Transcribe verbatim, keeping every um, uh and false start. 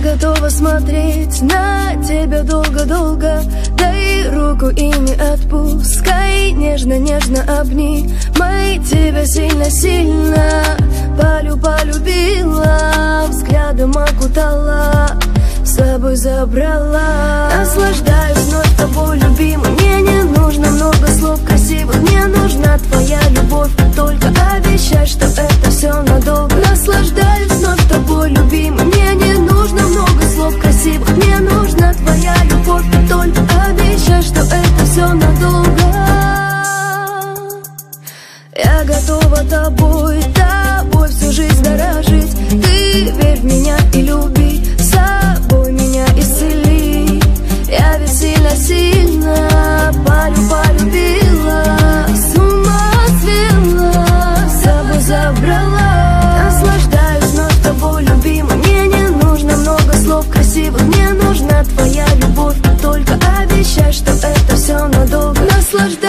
готова смотреть на тебя долго-долго. Дай руку и не отпускай, нежно-нежно обнимай. Тебя сильно-сильно полю полюбила, взглядом окутала, с собой забрала. Наслаждаюсь вновь тобой, любимый. Мне не нужно много слов красивых, мне нужна твоя любовь. Только обещай, что это все надолго. Наслаждаюсь вновь тобой, любимый. Мне не нужно много слов красивых, мне нужна твоя любовь. Только обещай, что это все надолго. Я готова тобой, тобой всю жизнь дорожить. Ты верь в меня и люби, собой меня исцели. Я ведь сильно-сильно полю полюбила, с ума свела, с собой забрала. Наслаждаюсь вновь тобой, любимый. Мне не нужно много слов красивых, мне нужна твоя любовь. Только обещай, что это все надолго. Наслаждаюсь